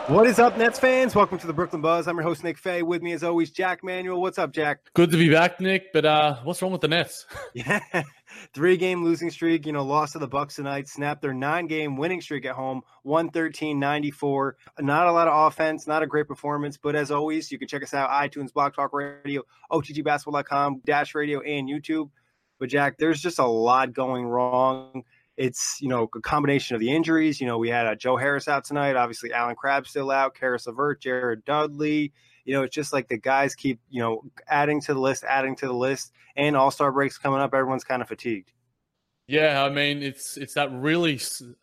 What is up, Nets fans? Welcome to the Brooklyn Buzz. I'm your host, Nick Fay. With me, as always, Jack Manuel. What's up, Jack? Good to be back, Nick, but what's wrong with the Nets? Yeah, 3-game losing streak, lost to the Bucks tonight, snapped their 9-game winning streak at home, 113-94. Not a lot of offense, not a great performance, but as always, you can check us out, iTunes, Block Talk Radio, OTGBasketball.com, Dash Radio, and YouTube. But, Jack, there's just a lot going wrong. It's, a combination of the injuries. We had Joe Harris out tonight. Obviously, Allen Crabbe still out, Karis LeVert, Jared Dudley. It's just like the guys keep, adding to the list, and All-Star breaks coming up. Everyone's kind of fatigued. Yeah, I mean, it's that really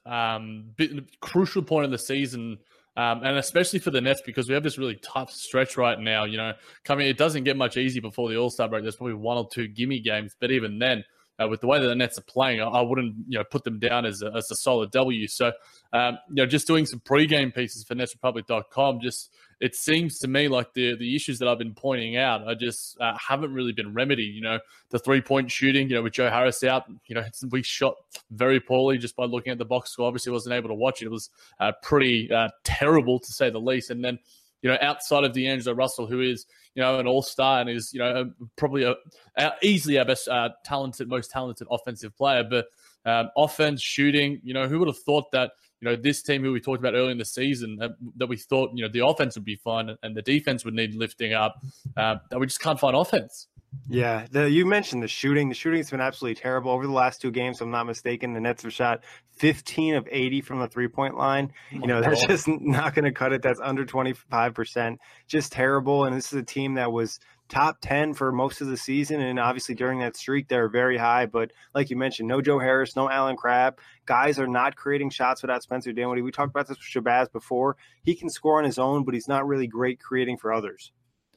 crucial point of the season, and especially for the Nets because we have this really tough stretch right now. It doesn't get much easier before the All-Star break. There's probably one or two gimme games, but even then, with the way that the Nets are playing, I wouldn't put them down as a solid W. So, just doing some pregame pieces for NetsRepublic.com, it seems to me like the issues that I've been pointing out are just haven't really been remedied. The 3-point shooting, with Joe Harris out, we shot very poorly just by looking at the box score. Obviously, wasn't able to watch it. It was pretty terrible to say the least. And then, outside of D'Angelo Russell, who is, an all-star and is, probably easily our best most talented offensive player. But offense, shooting, who would have thought that, this team who we talked about early in the season, that we thought, the offense would be fine and the defense would need lifting up, that we just can't find offense. Yeah, you mentioned the shooting. The shooting's been absolutely terrible. Over the last two games, if I'm not mistaken, the Nets have shot 15 of 80 from the three-point line. That's just not going to cut it. That's under 25%. Just terrible. And this is a team that was top 10 for most of the season. And obviously during that streak, they're very high. But like you mentioned, no Joe Harris, no Allen Crabbe. Guys are not creating shots without Spencer Dinwiddie. We talked about this with Shabazz before. He can score on his own, but he's not really great creating for others.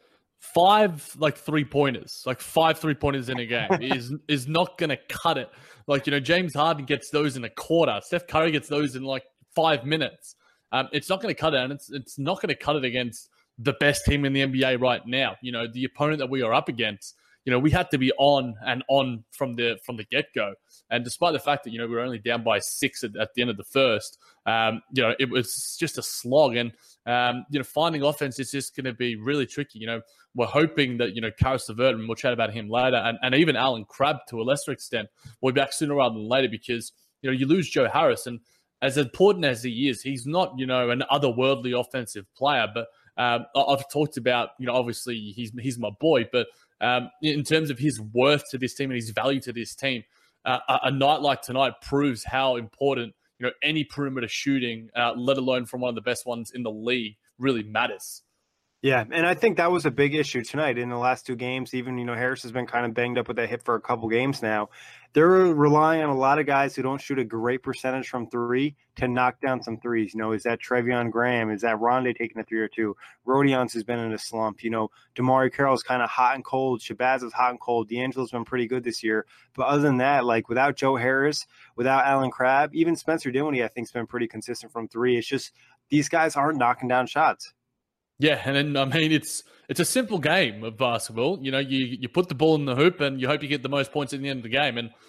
5 3-pointers, 5 3-pointers in a game is not going to cut it. James Harden gets those in a quarter. Steph Curry gets those in 5 minutes. It's not going to cut it, and it's not going to cut it against the best team in the NBA right now. The opponent that we are up against. We had to be on from the get-go. And despite the fact that, we were only down by 6 at the end of the first, it was just a slog. And, finding offense is just going to be really tricky. We're hoping that, Karis LeVert, and we'll chat about him later, and even Allen Crabbe to a lesser extent, will be back sooner rather than later because, you lose Joe Harris. And as important as he is, he's not, an otherworldly offensive player. But I've talked about, obviously he's my boy, but in terms of his worth to this team and his value to this team, a night like tonight proves how important, any perimeter shooting, let alone from one of the best ones in the league, really matters. Yeah, and I think that was a big issue tonight in the last two games. Even, Harris has been kind of banged up with that hip for a couple games now. They're relying on a lot of guys who don't shoot a great percentage from three to knock down some threes. Is that Treveon Graham? Is that Rondé taking a 3 or 2? Rodions has been in a slump. DeMarre Carroll's kind of hot and cold. Shabazz is hot and cold. D'Angelo's been pretty good this year. But other than that, without Joe Harris, without Allen Crabbe, even Spencer Dinwiddie, I think, has been pretty consistent from three. It's just these guys aren't knocking down shots. Yeah, and then, it's a simple game of basketball. You put the ball in the hoop and you hope you get the most points at the end of the game. And,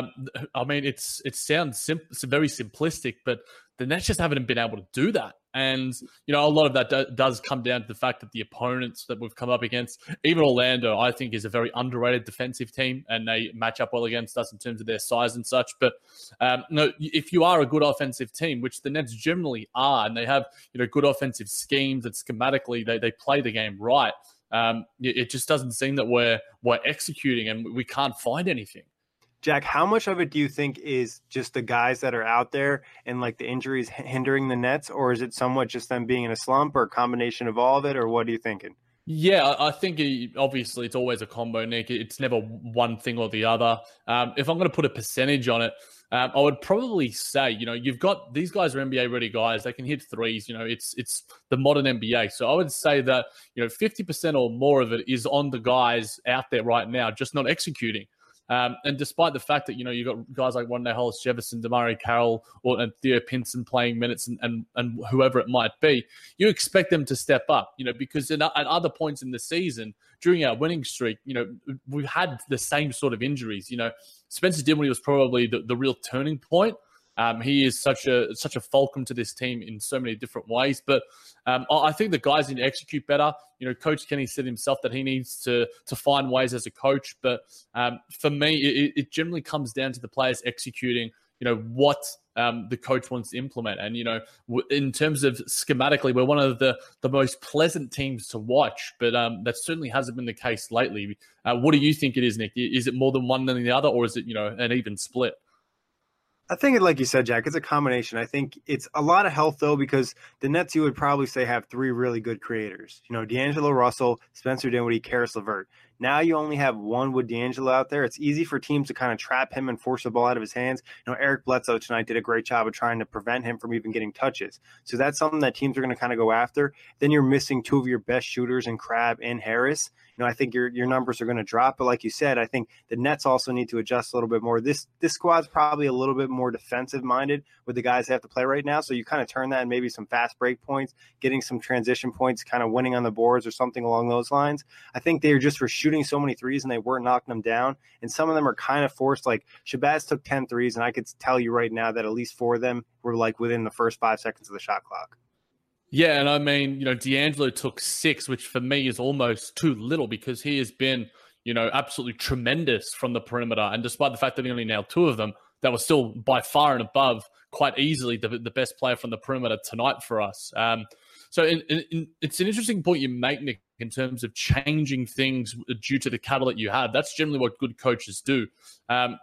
it sounds very simplistic, but the Nets just haven't been able to do that. And, a lot of that does come down to the fact that the opponents that we've come up against, even Orlando, I think is a very underrated defensive team and they match up well against us in terms of their size and such. But, if you are a good offensive team, which the Nets generally are, and they have, good offensive schemes and schematically they play the game right, it just doesn't seem that we're executing and we can't find anything. Jack, how much of it do you think is just the guys that are out there and the injuries hindering the Nets, or is it somewhat just them being in a slump or a combination of all of it, or what are you thinking? Yeah, I think obviously it's always a combo, Nick. It's never one thing or the other. If I'm going to put a percentage on it, I would probably say, you've got these guys are NBA ready guys. They can hit threes. It's the modern NBA. So I would say that, 50% or more of it is on the guys out there right now, just not executing. And despite the fact that, you've got guys like Rondé Hollis Jefferson, DeMarre Carroll, and Theo Pinson playing minutes and whoever it might be, you expect them to step up, because at other points in the season, during our winning streak, we've had the same sort of injuries. Spencer Dinwiddie was probably the real turning point. He is such a fulcrum to this team in so many different ways. But I think the guys need to execute better. You know, Coach Kenny said himself that he needs to find ways as a coach. But for me, it generally comes down to the players executing, you know, what the coach wants to implement. And, you know, in terms of schematically, we're one of the most pleasant teams to watch, but that certainly hasn't been the case lately. What do you think it is, Nick? Is it more than one than the other, or is it, you know, an even split? I think, like you said, Jack, it's a combination. I think it's a lot of health, though, because the Nets, you would probably say, have three really good creators. You know, D'Angelo Russell, Spencer Dinwiddie, Karis LeVert. Now you only have one with D'Angelo out there. It's easy for teams to kind of trap him and force the ball out of his hands. You know, Eric Bledsoe tonight did a great job of trying to prevent him from even getting touches. So that's something that teams are going to kind of go after. Then you're missing two of your best shooters in Crabbe and Harris. You know, I think your numbers are going to drop. But like you said, I think the Nets also need to adjust a little bit more. This squad's probably a little bit more defensive-minded with the guys that have to play right now. So you kind of turn that in maybe some fast break points, getting some transition points, kind of winning on the boards or something along those lines. I think they just were shooting so many threes and they weren't knocking them down. And some of them are kind of forced. Like Shabazz took 10 threes, and I could tell you right now that at least 4 of them were like within the first 5 seconds of the shot clock. Yeah, and I mean, you know, D'Angelo took 6, which for me is almost too little because he has been, you know, absolutely tremendous from the perimeter. And despite the fact that he only nailed 2 of them, that was still by far and above quite easily the best player from the perimeter tonight for us. So it's an interesting point you make, Nick, in terms of changing things due to the cattle that you have. That's generally what good coaches do. I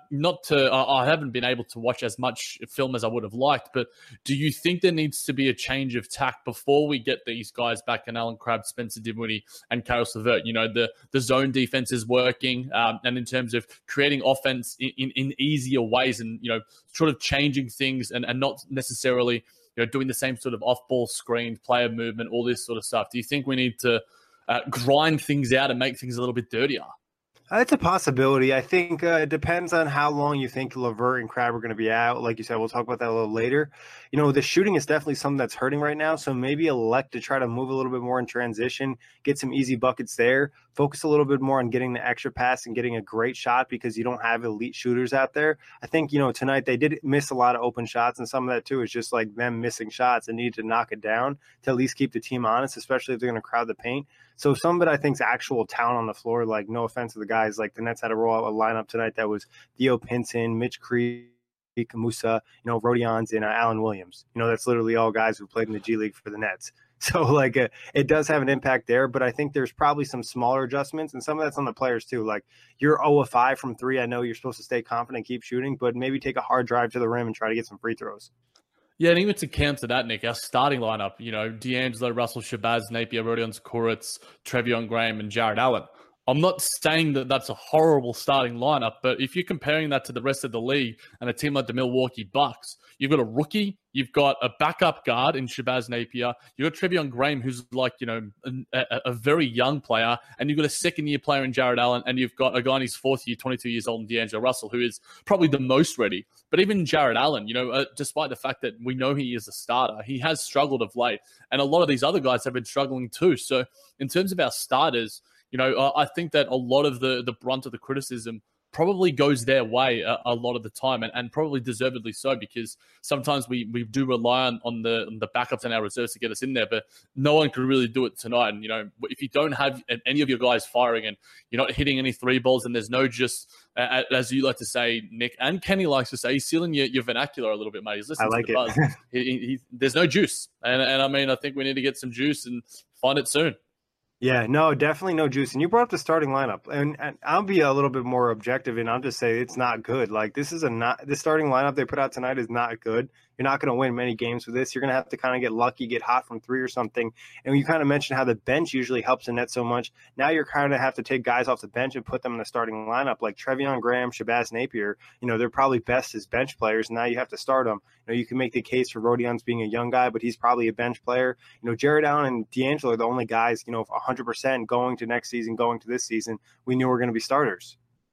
haven't been able to watch as much film as I would have liked, but do you think there needs to be a change of tack before we get these guys back in Allen Crabbe, Spencer Dinwiddie, and Karis LeVert? You know, the zone defense is working, and in terms of creating offense in easier ways and, you know, sort of changing things and not necessarily, you know, doing the same sort of off-ball screen, player movement, all this sort of stuff. Do you think we need to grind things out and make things a little bit dirtier? It's a possibility. I think it depends on how long you think LeVert and Crabbe are going to be out. Like you said, we'll talk about that a little later. You know, the shooting is definitely something that's hurting right now. So maybe elect to try to move a little bit more in transition, get some easy buckets there, focus a little bit more on getting the extra pass and getting a great shot because you don't have elite shooters out there. I think, you know, tonight they did miss a lot of open shots, and some of that too is just like them missing shots and need to knock it down to at least keep the team honest, especially if they're going to crowd the paint. So some of it, I think, is actual talent on the floor. Like, no offense to the guys, like the Nets had a lineup tonight that was Theo Pinson, Mitch Creek, Musa, you know, Rodions, and Alan Williams. You know, that's literally all guys who played in the G League for the Nets. So, like, it does have an impact there. But I think there's probably some smaller adjustments, and some of that's on the players too. Like, you're 0 of 5 from 3. I know you're supposed to stay confident, keep shooting, but maybe take a hard drive to the rim and try to get some free throws. Yeah, and even to counter that, Nick, our starting lineup, you know, D'Angelo, Russell, Shabazz, Napier, Rodion Kurucs, Trevion Graham, and Jarrett Allen. I'm not saying that that's a horrible starting lineup, but if you're comparing that to the rest of the league and a team like the Milwaukee Bucks, you've got a rookie, you've got a backup guard in Shabazz Napier, you've got Trevion Graham, who's like, you know, a very young player, and you've got a second-year player in Jarrett Allen, and you've got a guy in his 4th year, 22 years old, in D'Angelo Russell, who is probably the most ready. But even Jarrett Allen, you know, despite the fact that we know he is a starter, he has struggled of late, and a lot of these other guys have been struggling too. So in terms of our starters, you know, I think that a lot of the brunt of the criticism probably goes their way a lot of the time, and probably deservedly so, because sometimes we do rely on the backups and our reserves to get us in there, but no one could really do it tonight. And, you know, if you don't have any of your guys firing and you're not hitting any 3 balls, and there's no just, as you like to say, Nick, and Kenny likes to say, he's stealing your vernacular a little bit, mate. He's listening to the buzz. There's no juice. And I mean, I think we need to get some juice and find it soon. Yeah, no, definitely no juice. And you brought up the starting lineup, and I'll be a little bit more objective, and I'll just say it's not good. Like, this starting lineup they put out tonight is not good. You're not going to win many games with this. You're going to have to kind of get lucky, get hot from 3 or something. And you kind of mentioned how the bench usually helps the Nets so much. Now you're kind of have to take guys off the bench and put them in the starting lineup, like Trevion Graham, Shabazz Napier. You know, they're probably best as bench players. Now you have to start them. You know, you can make the case for Rodion's being a young guy, but he's probably a bench player. You know, Jarrett Allen and D'Angelo are the only guys, you know, 100% going to next season, going to this season, we knew were going to be starters.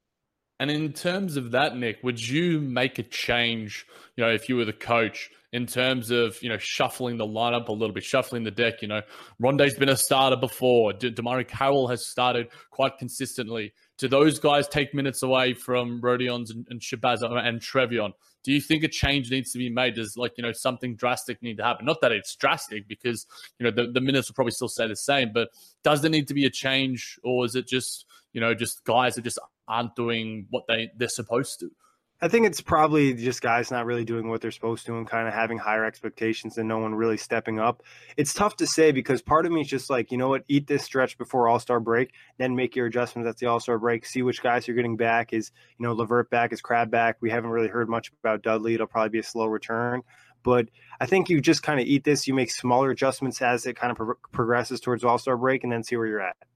And in terms of that, Nick, would you make a change, you know, if you were the coach, in terms of, you know, shuffling the lineup a little bit, shuffling the deck? You know, Rondae's been a starter before. DeMarre Carroll has started quite consistently. Do those guys take minutes away from Rodion's and Shabazz and Trevion? Do you think a change needs to be made? Does something drastic need to happen? Not that it's drastic because, the minutes will probably still stay the same, but does there need to be a change, or is it just guys that just aren't doing what they're supposed to? I think it's probably just guys not really doing what they're supposed to and kind of having higher expectations and no one really stepping up. It's tough to say because part of me is just like, you know what, eat this stretch before All-Star break, then make your adjustments at the All-Star break, see which guys you're getting back. Is, LeVert back? Is Crabbe back? We haven't really heard much about Dudley. It'll probably be a slow return. But I think you just kind of eat this. You make smaller adjustments as it kind of progresses towards All-Star break and then see where you're at.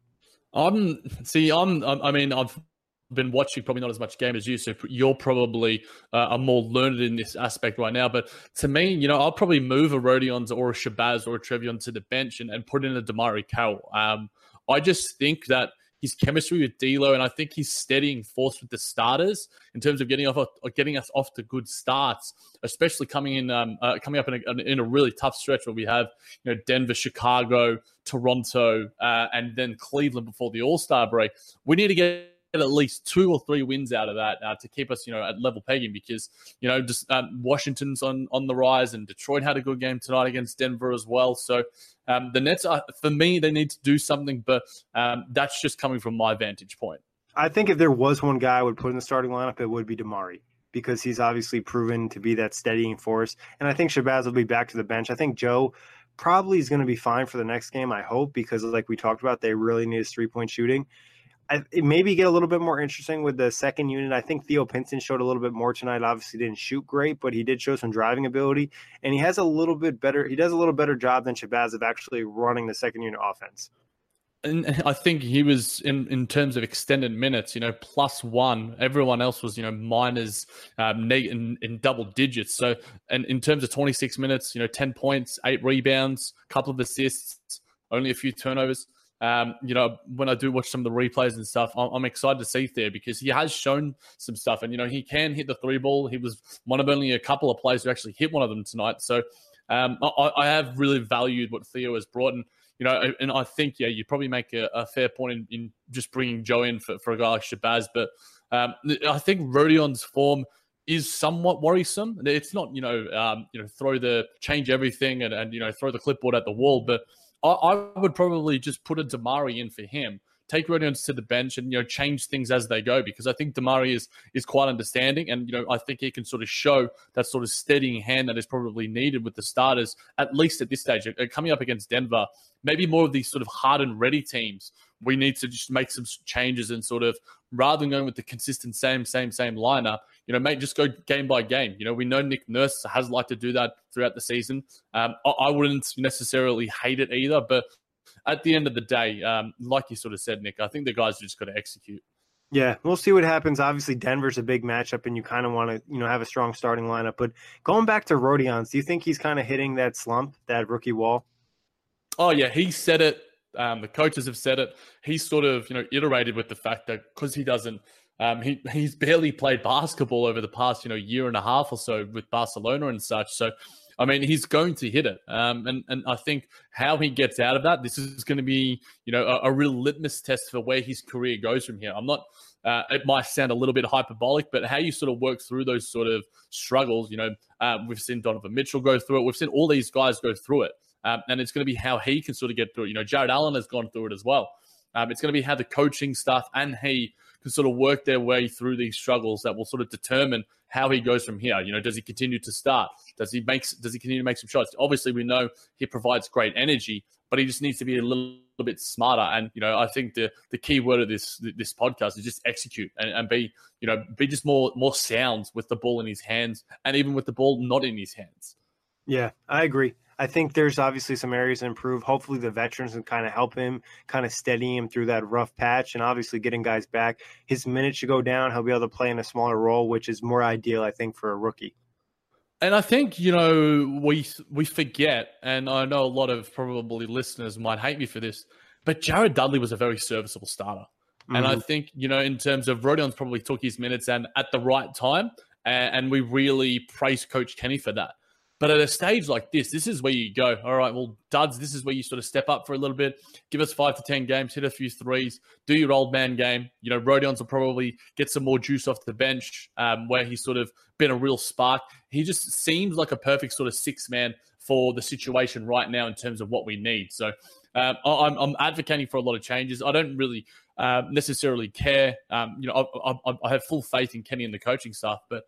I've been watching probably not as much game as you, so you're probably are more learned in this aspect right now. But to me, I'll probably move a Rodion's or a Shabazz or a Trevion to the bench and put in a Damari Carroll. I just think that his chemistry with D'Lo, and I think he's steadying force with the starters in terms of getting us off to good starts, especially coming up in a really tough stretch where we have Denver, Chicago, Toronto, and then Cleveland before the All-Star break. We need to get at least 2 or 3 wins out of that to keep us, at level pegging because, Washington's on the rise and Detroit had a good game tonight against Denver as well. So the Nets, for me, they need to do something, but that's just coming from my vantage point. I think if there was one guy I would put in the starting lineup, it would be Damari because he's obviously proven to be that steadying force. And I think Shabazz will be back to the bench. I think Joe probably is going to be fine for the next game, I hope, because like we talked about, they really need his 3-point shooting. It maybe get a little bit more interesting with the second unit. I think Theo Pinson showed a little bit more tonight. Obviously didn't shoot great, but he did show some driving ability, and he does a little better job than Shabazz of actually running the second unit offense. And I think he was in terms of extended minutes, +1. Everyone else was, minors in double digits. So, and in terms of 26 minutes, 10 points, 8 rebounds, a couple of assists, only a few turnovers. When I do watch some of the replays and stuff, I'm excited to see Theo because he has shown some stuff and, he can hit the 3-ball. He was one of only a couple of players who actually hit one of them tonight. So I have really valued what Theo has brought. And I think, you probably make a fair point in just bringing Joe in for a guy like Shabazz. But I think Rodion's form is somewhat worrisome. It's not, change everything and throw the clipboard at the wall, but I would probably just put a Damari in for him, take Rodion to the bench and, change things as they go because I think Damari is quite understanding and, I think he can sort of show that sort of steadying hand that is probably needed with the starters, at least at this stage. Coming up against Denver, maybe more of these sort of hard and ready teams, we need to just make some changes and sort of, rather than going with the consistent same lineup, just go game by game. We know Nick Nurse has liked to do that throughout the season. I wouldn't necessarily hate it either, but at the end of the day, like you sort of said, Nick, I think the guys are just got to execute. Yeah, we'll see what happens. Obviously, Denver's a big matchup, and you kind of want to, have a strong starting lineup. But going back to Rodion's, do you think he's kind of hitting that slump, that rookie wall? Oh, yeah, he said it. The coaches have said it. He's sort of, iterated with the fact that because he doesn't, he's barely played basketball over the past, year and a half or so with Barcelona and such. So, I mean, he's going to hit it. And I think how he gets out of that, this is going to be, a real litmus test for where his career goes from here. I'm not, it might sound a little bit hyperbolic, but how you sort of work through those sort of struggles, we've seen Donovan Mitchell go through it. We've seen all these guys go through it. And it's going to be how he can sort of get through it. Jared Allen has gone through it as well. It's going to be how the coaching stuff and he can sort of work their way through these struggles that will sort of determine how he goes from here. Does he continue to start? Does he continue to make some shots? Obviously, we know he provides great energy, but he just needs to be a little bit smarter. And, I think the key word of this podcast is just execute and be just more sound with the ball in his hands and even with the ball not in his hands. Yeah, I agree. I think there's obviously some areas to improve. Hopefully the veterans can kind of help him, kind of steady him through that rough patch and obviously getting guys back. His minutes should go down. He'll be able to play in a smaller role, which is more ideal, I think, for a rookie. And I think, we forget, and I know a lot of probably listeners might hate me for this, but Jared Dudley was a very serviceable starter. Mm-hmm. And I think, in terms of Rodion's probably took his minutes and at the right time, and we really praise Coach Kenny for that. But at a stage like this is where you go, all right, well, duds, this is where you sort of step up for a little bit, give us 5 to 10 games, hit a few threes, do your old man game. You know, Rodion's will probably get some more juice off the bench, where he's sort of been a real spark. He just seems like a perfect sort of six-man for the situation right now in terms of what we need. So I'm advocating for a lot of changes. I don't really necessarily care. I have full faith in Kenny and the coaching staff, but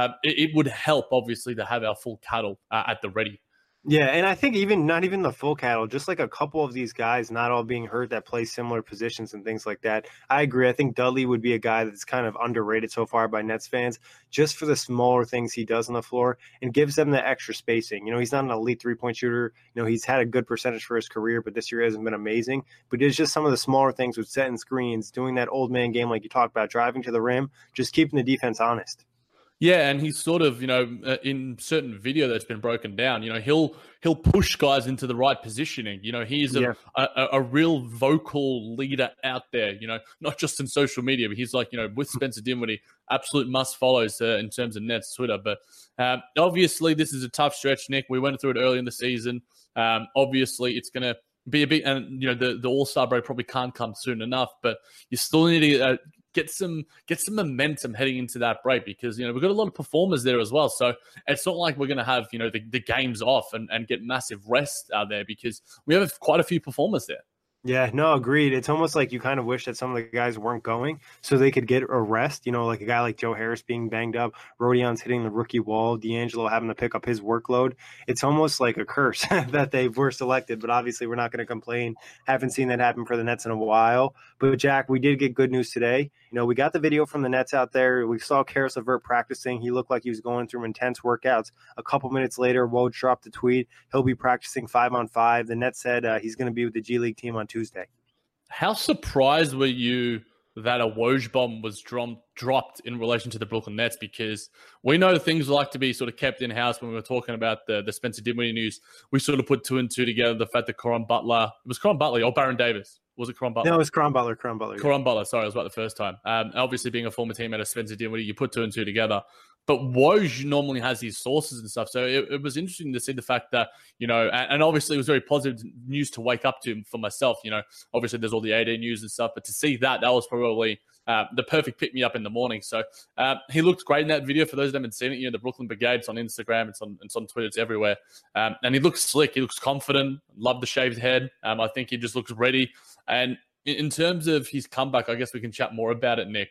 it would help, obviously, to have our full cattle at the ready. Yeah, and I think not even the full cattle, just like a couple of these guys not all being hurt that play similar positions and things like that. I agree. I think Dudley would be a guy that's kind of underrated so far by Nets fans just for the smaller things he does on the floor and gives them the extra spacing. You know, he's not an elite three-point shooter. You know, he's had a good percentage for his career, but this year hasn't been amazing. But it's just some of the smaller things with setting screens, doing that old man game like you talked about, driving to the rim, just keeping the defense honest. Yeah, and he's sort of, in certain video that's been broken down, he'll push guys into the right positioning. You know, he's a real vocal leader out there, not just in social media, but he's like, with Spencer Dinwiddie, absolute must follows in terms of Nets Twitter. But obviously this is a tough stretch, Nick. We went through it early in the season. Obviously it's going to be a bit, and the All-Star break probably can't come soon enough, but you still need to get some momentum heading into that break because, we've got a lot of performers there as well. So it's not like we're going to have, the games off and get massive rest out there because we have quite a few performers there. Yeah, no, agreed. It's almost like you kind of wish that some of the guys weren't going so they could get a rest. Like a guy like Joe Harris being banged up, Rodion's hitting the rookie wall, D'Angelo having to pick up his workload. It's almost like a curse that they were selected, but obviously we're not going to complain. Haven't seen that happen for the Nets in a while. But Jack, we did get good news today. We got the video from the Nets out there. We saw Caris LeVert practicing. He looked like he was going through intense workouts. A couple minutes later, Woj dropped the tweet. He'll be practicing 5-on-5. The Nets said he's going to be with the G League team on Tuesday. How surprised were you that a Woj bomb was dropped in relation to the Brooklyn Nets? Because we know things like to be sort of kept in-house. When we were talking about the Spencer Dinwiddie news, we sort of put 2 and 2 together. The fact that Caron Butler or Baron Davis. Was it Caron Butler? No, it was Caron Butler. Caron Butler, sorry, I was about the first time. Obviously, being a former teammate of Spencer Dinwiddie, you put 2 and 2 together. But Woj normally has these sources and stuff. So it was interesting to see the fact that, and obviously it was very positive news to wake up to for myself. Obviously there's all the AD news and stuff. But to see that was probably the perfect pick-me-up in the morning. So he looked great in that video. For those that haven't seen it, the Brooklyn Brigade's on Instagram. It's on Twitter. It's everywhere. And he looks slick. He looks confident. Love the shaved head. I think he just looks ready. And in terms of his comeback, I guess we can chat more about it, Nick.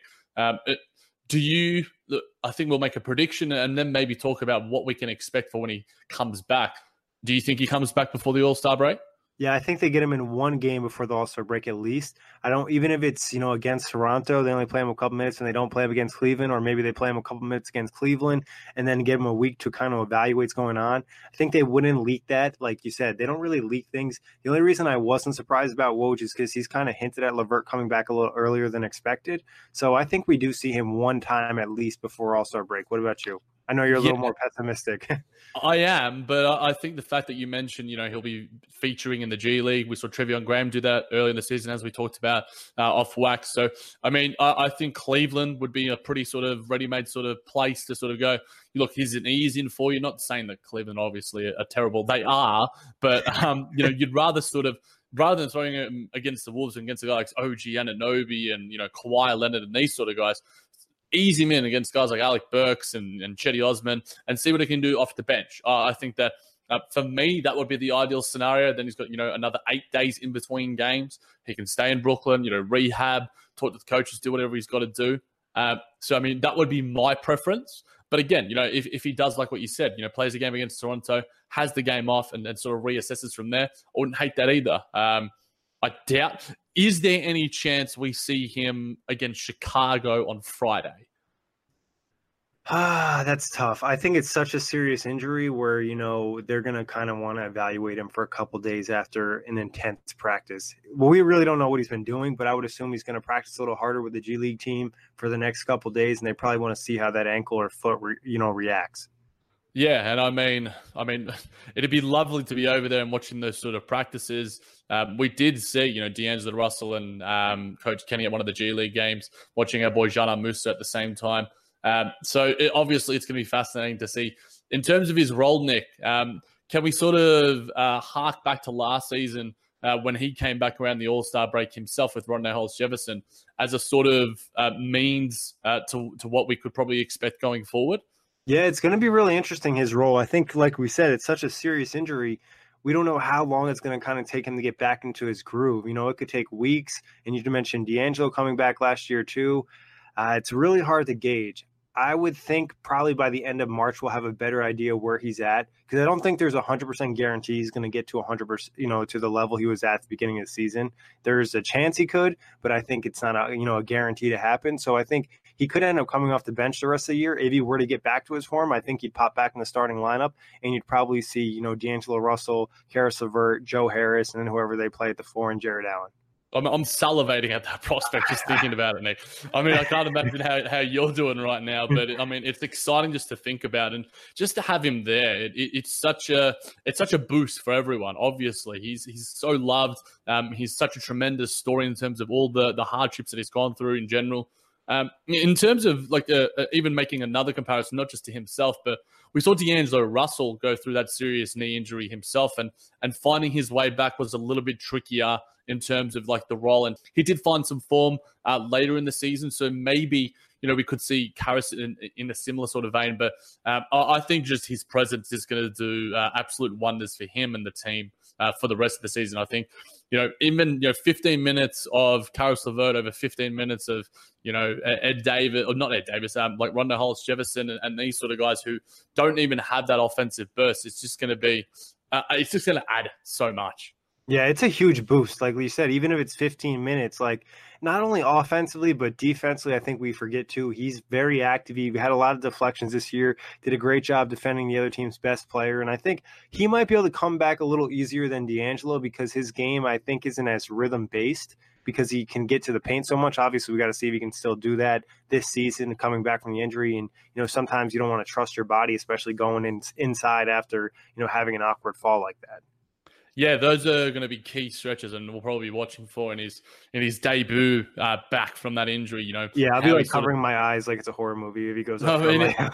I think we'll make a prediction and then maybe talk about what we can expect for when he comes back. Do you think he comes back before the All-Star break? Yeah, I think they get him in one game before the All-Star break at least. Even if it's, against Toronto, they only play him a couple minutes and they don't play him against Cleveland, or maybe they play him a couple minutes against Cleveland and then give him a week to kind of evaluate what's going on. I think they wouldn't leak that. Like you said, they don't really leak things. The only reason I wasn't surprised about Woj is because he's kind of hinted at LeVert coming back a little earlier than expected. So I think we do see him one time at least before All-Star break. What about you? I know you're a little more pessimistic. I am, but I think the fact that you mentioned, he'll be featuring in the G League. We saw Trevion Graham do that early in the season, as we talked about, off wax. So, I think Cleveland would be a pretty sort of ready-made sort of place to sort of go, look, he's in for you. Not saying that Cleveland obviously are terrible. They are, but, you'd rather rather than throwing him against the Wolves and against a guy like OG Anunoby and, Kawhi Leonard and these sort of guys, ease him in against guys like Alec Burks and Chetty Osman and see what he can do off the bench. I think that for me, that would be the ideal scenario. Then he's got, another 8 days in between games. He can stay in Brooklyn, rehab, talk to the coaches, do whatever he's got to do. That would be my preference. But again, if he does like what you said, plays a game against Toronto, has the game off and sort of reassesses from there, I wouldn't hate that either. I doubt. Is there any chance we see him against Chicago on Friday? That's tough. I think it's such a serious injury where, they're going to kind of want to evaluate him for a couple days after an intense practice. Well, we really don't know what he's been doing, but I would assume he's going to practice a little harder with the G League team for the next couple days, and they probably want to see how that ankle or foot, reacts. Yeah, and it'd be lovely to be over there and watching those sort of practices. We did see, D'Angelo Russell and Coach Kenny at one of the G League games, watching our boy Jana Musa at the same time. Obviously it's going to be fascinating to see in terms of his role, Nick, can we sort of hark back to last season when he came back around the All-Star break himself with Rondae Holmes-Jefferson as a sort of means to what we could probably expect going forward? Yeah, it's going to be really interesting, his role. I think, like we said, it's such a serious injury. We don't know how long it's going to kind of take him to get back into his groove. It could take weeks. And you mentioned D'Angelo coming back last year too. It's really hard to gauge. I would think probably by the end of March we'll have a better idea where he's at, because I don't think there's 100% guarantee he's going to get to 100%, to the level he was at the beginning of the season. There's a chance he could, but I think it's not a guarantee to happen. So I think he could end up coming off the bench the rest of the year. If he were to get back to his form, I think he'd pop back in the starting lineup, and you'd probably see, D'Angelo Russell, Karis LeVert, Joe Harris, and then whoever they play at the 4, and Jared Allen. I'm salivating at that prospect just thinking about it, Nick. I mean, I can't imagine how you're doing right now, but I mean, it's exciting just to think about, and just to have him there. It's such a boost for everyone. Obviously, he's so loved. He's such a tremendous story in terms of all the hardships that he's gone through in general. In terms of even making another comparison, not just to himself, but we saw D'Angelo Russell go through that serious knee injury himself, and finding his way back was a little bit trickier in terms of the role. And he did find some form later in the season, so maybe we could see Karis in a similar sort of vein. But I think just his presence is going to do absolute wonders for him and the team for the rest of the season. I think even 15 minutes of Karis LeVert over 15 minutes of Ed Davis, or not Ed Davis, like Rondae Holmes-Jefferson and these sort of guys who don't even have that offensive burst. It's just going to be it's just going to add so much. Yeah, it's a huge boost. Like we said, even if it's 15 minutes, not only offensively, but defensively, I think we forget too. He's very active. He had a lot of deflections this year, did a great job defending the other team's best player. And I think he might be able to come back a little easier than D'Angelo, because his game, I think, isn't as rhythm based, because he can get to the paint so much. Obviously, we got to see if he can still do that this season, coming back from the injury. And, sometimes you don't want to trust your body, especially going inside after, having an awkward fall like that. Yeah, those are going to be key stretches, and we'll probably be watching for in his debut back from that injury. Yeah, I'll be covering my eyes like it's a horror movie if he goes up.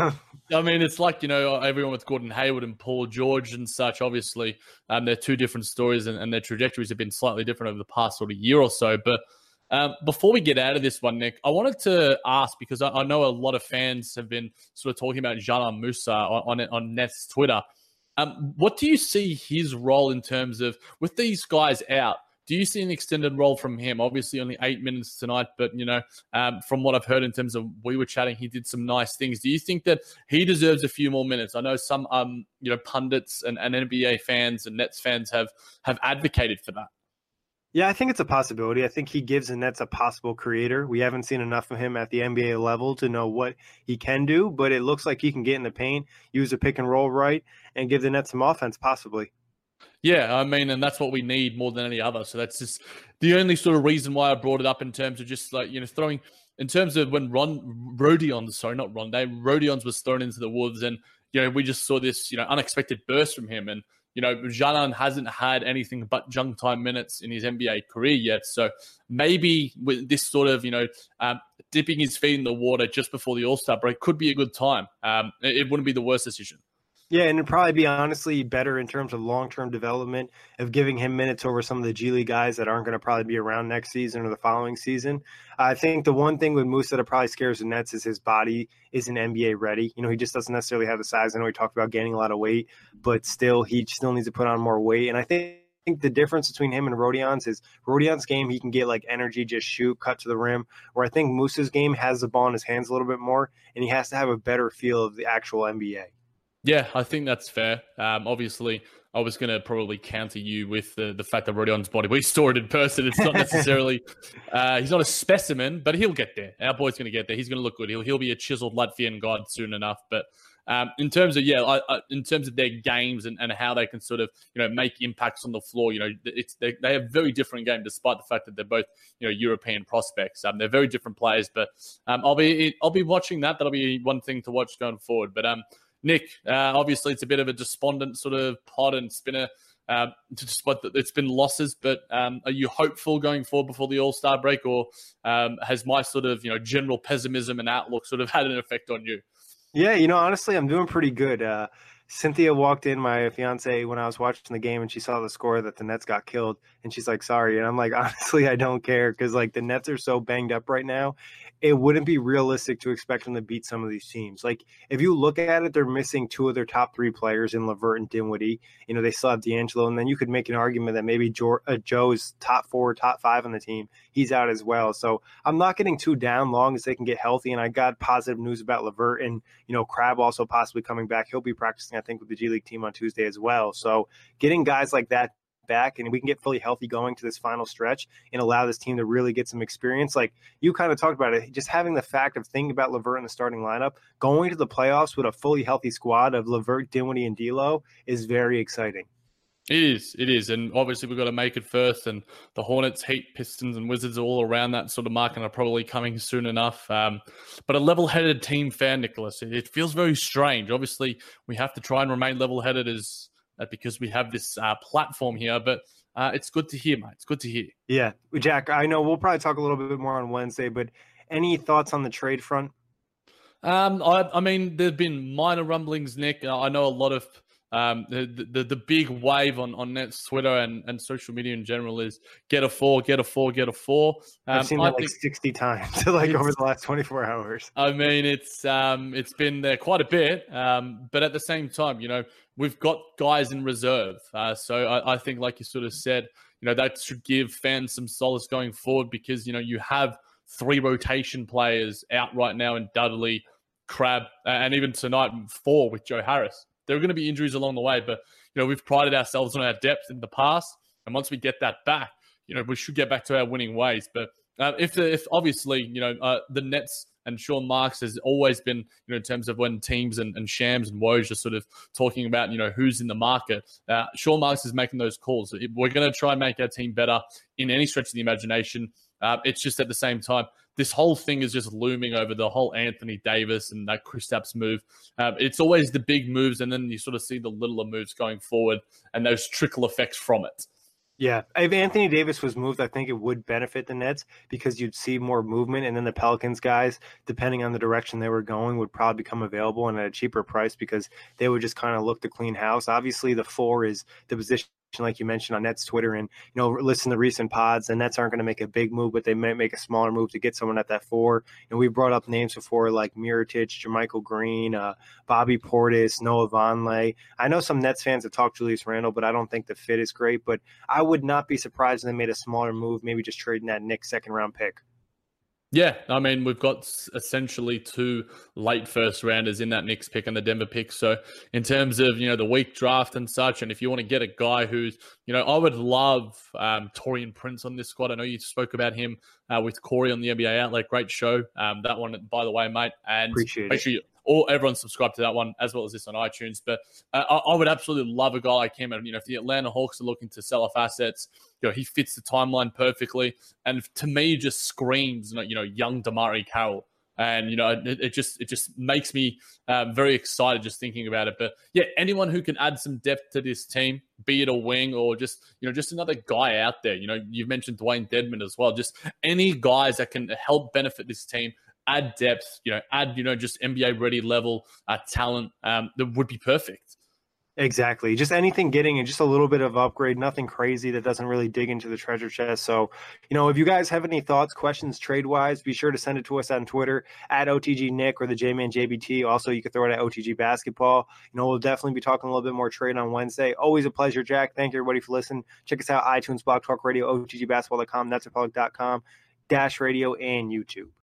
I mean, it's like everyone with Gordon Hayward and Paul George and such. Obviously, they're two different stories, and their trajectories have been slightly different over the past sort of year or so. But before we get out of this one, Nick, I wanted to ask, because I know a lot of fans have been sort of talking about Dzanan Musa on Nets Twitter. What do you see his role in terms of, with these guys out, do you see an extended role from him? Obviously only 8 minutes tonight, but, from what I've heard in terms of, we were chatting, he did some nice things. Do you think that he deserves a few more minutes? I know some, pundits and NBA fans and Nets fans have advocated for that. Yeah, I think it's a possibility. I think he gives the Nets a possible creator. We haven't seen enough of him at the NBA level to know what he can do, but it looks like he can get in the paint, use a pick and roll right, and give the Nets some offense possibly. Yeah, I mean, and that's what we need more than any other. So that's just the only sort of reason why I brought it up, in terms of just throwing, in terms of when Rodions was thrown into the Wolves, and we just saw this unexpected burst from him, and Dzanan hasn't had anything but junk time minutes in his NBA career yet. So maybe with this sort of, dipping his feet in the water just before the All-Star break could be a good time. It wouldn't be the worst decision. Yeah, and it'd probably be honestly better in terms of long-term development of giving him minutes over some of the G League guys that aren't going to probably be around next season or the following season. I think the one thing with Musa that probably scares the Nets is his body isn't NBA ready. He just doesn't necessarily have the size. I know we talked about gaining a lot of weight, but he still needs to put on more weight. And I think the difference between him and Rodions is Rodion's game, he can get energy, just shoot, cut to the rim, where I think Musa's game has the ball in his hands a little bit more, and he has to have a better feel of the actual NBA. Yeah, I think that's fair. Obviously, I was going to probably counter you with the fact that Rodion's body, we saw it in person. It's not necessarily, he's not a specimen, but he'll get there. Our boy's going to get there. He's going to look good. He'll be a chiseled Latvian god soon enough. But in terms of, in terms of their games and how they can sort of, make impacts on the floor, they have very different game, despite the fact that they're both, European prospects. They're very different players, but I'll be watching that. That'll be one thing to watch going forward. But Nick, obviously it's a bit of a despondent sort of pod, and it's been it's been losses, but are you hopeful going forward before the All-Star break, or has my sort of, general pessimism and outlook sort of had an effect on you? Yeah, honestly, I'm doing pretty good. Cynthia walked in, my fiance, when I was watching the game, and she saw the score that the Nets got killed, and she's like, "Sorry," and I'm like, "Honestly, I don't care because like the Nets are so banged up right now. It wouldn't be realistic to expect them to beat some of these teams. Like if you look at it, they're missing two of their top three players in LeVert and Dinwiddie. They still have D'Angelo, and then you could make an argument that maybe Joe's top four, top five on the team, he's out as well. So I'm not getting too down long as they can get healthy. And I got positive news about LeVert and Crab also possibly coming back. He'll be practicing, I think, with the G League team on Tuesday as well. So getting guys like that back and we can get fully healthy going to this final stretch and allow this team to really get some experience. Like you kind of talked about it, just having the fact of thinking about LeVert in the starting lineup, going to the playoffs with a fully healthy squad of LeVert, Dinwiddie, and D'Lo is very exciting. It is. And obviously we've got to make it first. And the Hornets, Heat, Pistons, and Wizards are all around that sort of mark and are probably coming soon enough. But a level-headed team fan, Nicholas, it feels very strange. Obviously, we have to try and remain level-headed because we have this platform here. But it's good to hear, mate. It's good to hear. Yeah. Jack, I know we'll probably talk a little bit more on Wednesday, but any thoughts on the trade front? I mean, there've been minor rumblings, Nick. I know a lot of the big wave on Nets Twitter and social media in general is get a four. I've seen that like 60 times over the last 24 hours. I mean, it's been there quite a bit, but at the same time, we've got guys in reserve. So I think, like you sort of said, that should give fans some solace going forward because, you have three rotation players out right now in Dudley, Crab, and even tonight, 4 with Joe Harris. There are going to be injuries along the way, but, we've prided ourselves on our depth in the past. And once we get that back, we should get back to our winning ways. But if obviously, the Nets and Sean Marks has always been, in terms of when teams and Shams and Woj are sort of talking about, who's in the market, Sean Marks is making those calls. We're going to try and make our team better in any stretch of the imagination. It's just at the same time, this whole thing is just looming over the whole Anthony Davis and that Kristaps move. It's always the big moves, and then you sort of see the littler moves going forward and those trickle effects from it. Yeah, if Anthony Davis was moved, I think it would benefit the Nets because you'd see more movement, and then the Pelicans guys, depending on the direction they were going, would probably become available and at a cheaper price because they would just kind of look to clean house. Obviously, the 4 is the position, like you mentioned on Nets Twitter, and listen to recent pods. The Nets aren't going to make a big move, but they might make a smaller move to get someone at that 4. And we brought up names before like Mirotic, JaMychal Green, Bobby Portis, Noah Vonleh. I know some Nets fans have talked Julius Randle, but I don't think the fit is great. But I would not be surprised if they made a smaller move, maybe just trading that Knicks second-round pick. Yeah, I mean, we've got essentially 2 late first rounders in that Knicks pick and the Denver pick. So in terms of, the weak draft and such, and if you want to get a guy who's, I would love Taurean Prince on this squad. I know you spoke about him with Corey on the NBA Outlet. Great show. That one, by the way, mate. And Appreciate make sure everyone subscribe to that one as well as this on iTunes. But I would absolutely love a guy like him. And, if the Atlanta Hawks are looking to sell off assets, he fits the timeline perfectly. And to me, just screams, young Damari Carroll. And, it just makes me very excited just thinking about it. But yeah, anyone who can add some depth to this team, be it a wing or just another guy out there. You've mentioned Dwayne Dedmon as well. Just any guys that can help benefit this team, add depth, add, just NBA ready level talent, that would be perfect. Exactly. Just anything getting and just a little bit of upgrade, nothing crazy that doesn't really dig into the treasure chest. So, if you guys have any thoughts, questions, trade-wise, be sure to send it to us on Twitter at OTG Nick or the J-Man JBT. Also, you can throw it at OTG Basketball. We'll definitely be talking a little bit more trade on Wednesday. Always a pleasure, Jack. Thank you, everybody, for listening. Check us out, iTunes, Blog Talk Radio, OTGBasketball.com, netsrepublic.com, Dash Radio, and YouTube.